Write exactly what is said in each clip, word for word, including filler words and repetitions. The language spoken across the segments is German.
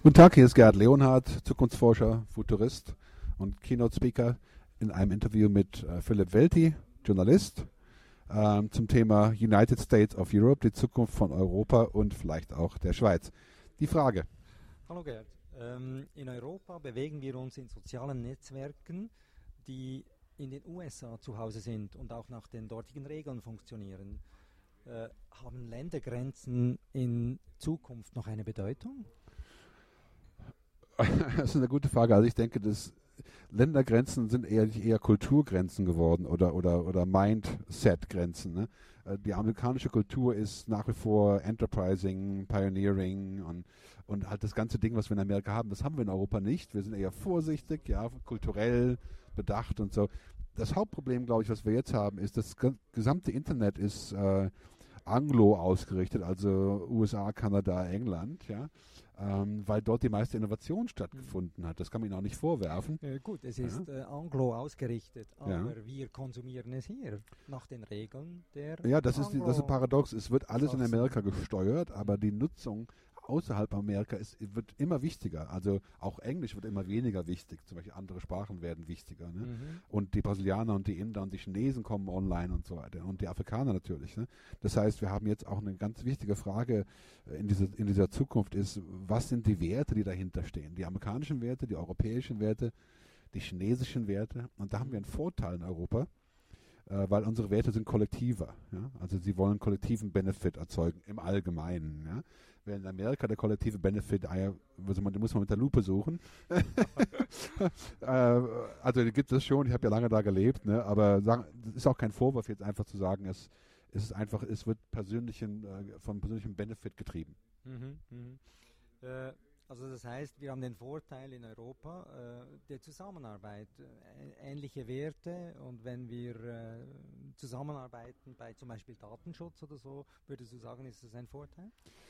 Guten Tag, hier ist Gerhard Leonhardt, Zukunftsforscher, Futurist und Keynote-Speaker in einem Interview mit äh, Philipp Welti, Journalist, ähm, zum Thema United States of Europe, die Zukunft von Europa und vielleicht auch der Schweiz. Die Frage. Hallo Gerd. Ähm, in Europa bewegen wir uns in sozialen Netzwerken, die in den U S A zu Hause sind und auch nach den dortigen Regeln funktionieren. Äh, haben Ländergrenzen in Zukunft noch eine Bedeutung? Das ist eine gute Frage. Also ich denke, dass Ländergrenzen sind eher, eher Kulturgrenzen geworden oder, oder, oder Mindset-Grenzen. Ne? Die amerikanische Kultur ist nach wie vor Enterprising, Pioneering und, und halt das ganze Ding, was wir in Amerika haben, das haben wir in Europa nicht. Wir sind eher vorsichtig, ja, kulturell bedacht und so. Das Hauptproblem, glaube ich, was wir jetzt haben, ist, das gesamte Internet ist äh, Anglo ausgerichtet, also U S A, Kanada, England, ja. Ähm, weil dort die meiste Innovation stattgefunden hat. Das kann man ihnen auch nicht vorwerfen. Äh, gut, es ist ja. äh, Anglo ausgerichtet, aber ja. wir konsumieren es hier nach den Regeln der Ja, das ist, die, das ist paradox. Es wird alles in Amerika gesteuert, aber die Nutzung außerhalb Amerika ist, wird immer wichtiger. Also auch Englisch wird immer weniger wichtig. Zum Beispiel andere Sprachen werden wichtiger. Ne? Mhm. Und die Brasilianer und die Inder und die Chinesen kommen online und so weiter. Und die Afrikaner natürlich. Ne? Das heißt, wir haben jetzt auch eine ganz wichtige Frage in, diese, in dieser Zukunft ist, was sind die Werte, die dahinter stehen? Die amerikanischen Werte, die europäischen Werte, die chinesischen Werte. Und da haben wir einen Vorteil in Europa, äh, weil unsere Werte sind kollektiver. Ja? Also sie wollen kollektiven Benefit erzeugen im Allgemeinen. Ja? Während in Amerika der kollektive Benefit, also man, den muss man mit der Lupe suchen. äh, also gibt es schon, ich habe ja lange da gelebt, ne? Aber das ist auch kein Vorwurf jetzt einfach zu sagen, es, es ist einfach, es wird persönlichen, äh, vom persönlichen Benefit getrieben. Mhm, mh. äh, also das heißt, wir haben den Vorteil in Europa äh, der Zusammenarbeit, äh, ähnliche Werte, und wenn wir äh, zusammenarbeiten bei zum Beispiel Datenschutz oder so, würdest du sagen, ist das ein Vorteil?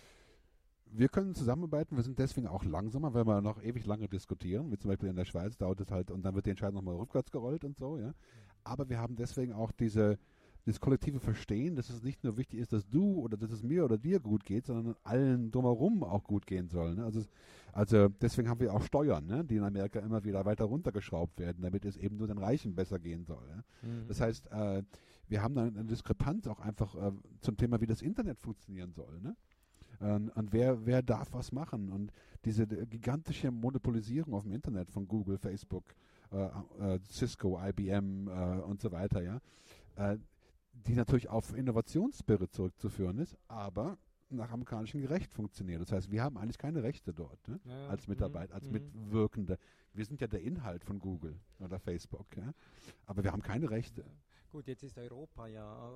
Wir können zusammenarbeiten, wir sind deswegen auch langsamer, weil wir noch ewig lange diskutieren, wie zum Beispiel in der Schweiz dauert es halt, und dann wird die Entscheidung nochmal rückwärts gerollt und so, ja. Aber wir haben deswegen auch diese, dieses kollektive Verstehen, dass es nicht nur wichtig ist, dass du oder dass es mir oder dir gut geht, sondern allen drumherum auch gut gehen soll. Ne? Also, also deswegen haben wir auch Steuern, ne? Die in Amerika immer wieder weiter runtergeschraubt werden, damit es eben nur den Reichen besser gehen soll. Ja? Mhm. Das heißt, äh, wir haben dann eine Diskrepanz auch einfach äh, zum Thema, wie das Internet funktionieren soll, ne? Und, und wer, wer darf was machen? Und diese gigantische Monopolisierung auf dem Internet von Google, Facebook, äh, äh, Cisco, I B M äh, und so weiter, ja, äh, die natürlich auf Innovationsspirit zurückzuführen ist, aber nach amerikanischem Recht funktioniert. Das heißt, wir haben eigentlich keine Rechte dort, ne? Ja, als Mitarbeiter, als mhm. Mitwirkende. Wir sind ja der Inhalt von Google oder Facebook, ja? Aber wir haben keine Rechte. Gut, jetzt ist Europa ja,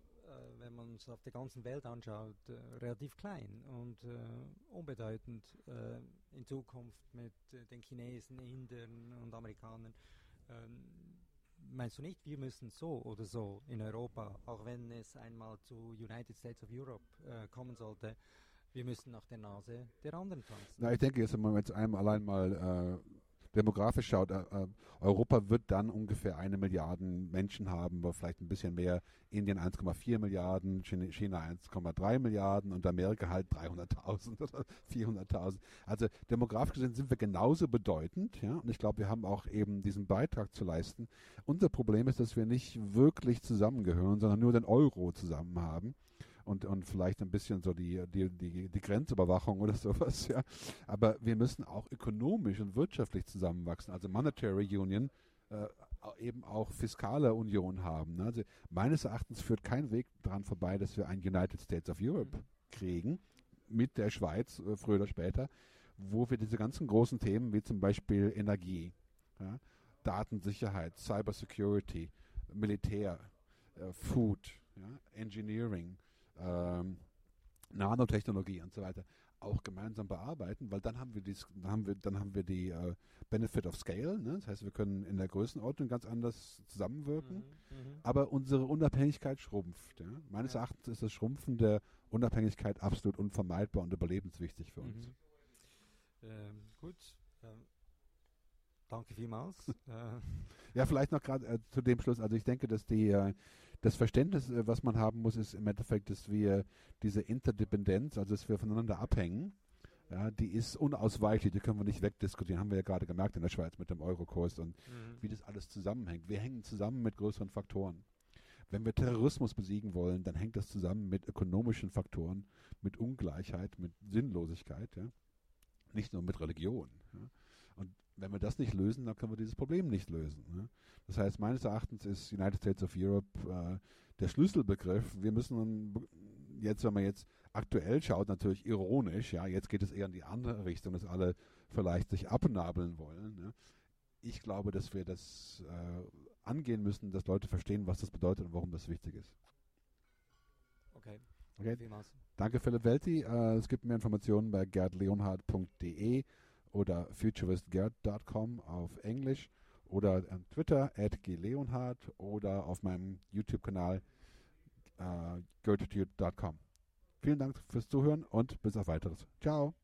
wenn man es auf der ganzen Welt anschaut, äh, relativ klein und äh, unbedeutend äh, in Zukunft mit äh, den Chinesen, Indern und Amerikanern. Ähm, meinst du nicht, wir müssen so oder so in Europa, auch wenn es einmal zu United States of Europe äh, kommen sollte, wir müssen nach der Nase der anderen tanzen? Na, ich denke, jetzt, wenn man jetzt einem allein mal äh, demografisch schaut, äh, Europa wird dann ungefähr eine Milliarde Menschen haben, aber vielleicht ein bisschen mehr. Indien eins Komma vier Milliarden, China eins Komma drei Milliarden und Amerika halt dreihunderttausend oder vierhunderttausend. Also demografisch gesehen sind wir genauso bedeutend, ja. Und ich glaube, wir haben auch eben diesen Beitrag zu leisten. Unser Problem ist, dass wir nicht wirklich zusammengehören, sondern nur den Euro zusammen haben. Und, und vielleicht ein bisschen so die, die, die, die Grenzüberwachung oder sowas, ja. Aber wir müssen auch ökonomisch und wirtschaftlich zusammenwachsen, also Monetary Union, äh, eben auch fiskale Union haben. Ne? Also meines Erachtens führt kein Weg daran vorbei, dass wir ein United States of Europe kriegen, mit der Schweiz, äh, früher oder später, wo wir diese ganzen großen Themen, wie zum Beispiel Energie, ja, Datensicherheit, Cybersecurity, Militär, äh, Food, ja, Engineering, Ähm, Nanotechnologie und so weiter auch gemeinsam bearbeiten, weil dann haben wir dies, dann haben wir, dann haben wir die äh, Benefit of Scale, ne? Das heißt, wir können in der Größenordnung ganz anders zusammenwirken, mhm, aber unsere Unabhängigkeit schrumpft. Ja? Meines ja. Erachtens ist das Schrumpfen der Unabhängigkeit absolut unvermeidbar und überlebenswichtig für uns. Mhm. Ähm, gut, ähm, danke vielmals. Ja, vielleicht noch gerade äh, zu dem Schluss, also ich denke, dass die äh, das Verständnis, äh, was man haben muss, ist im Endeffekt, dass wir diese Interdependenz, also dass wir voneinander abhängen, Ja, die ist unausweichlich, die können wir nicht wegdiskutieren. Haben wir ja gerade gemerkt in der Schweiz mit dem Eurokurs und Mhm. wie das alles zusammenhängt. Wir hängen zusammen mit größeren Faktoren. Wenn wir Terrorismus besiegen wollen, dann hängt das zusammen mit ökonomischen Faktoren, mit Ungleichheit, mit Sinnlosigkeit, ja? Nicht nur mit Religion. Ja? Und wenn wir das nicht lösen, dann können wir dieses Problem nicht lösen. Ne? Das heißt, meines Erachtens ist United States of Europe äh, der Schlüsselbegriff. Wir müssen jetzt, wenn man jetzt aktuell schaut, natürlich ironisch, ja, jetzt geht es eher in die andere Richtung, dass alle vielleicht sich abnabeln wollen. Ne? Ich glaube, dass wir das äh, angehen müssen, dass Leute verstehen, was das bedeutet und warum das wichtig ist. Okay. Okay. Vielmals. Danke, Philipp Welti. Äh, es gibt mehr Informationen bei gerd leonhard punkt de oder futuristgerd punkt com auf Englisch oder an Twitter at gleonhard oder auf meinem YouTube-Kanal äh, go to tube punkt com. Vielen Dank fürs Zuhören und bis auf weiteres. Ciao.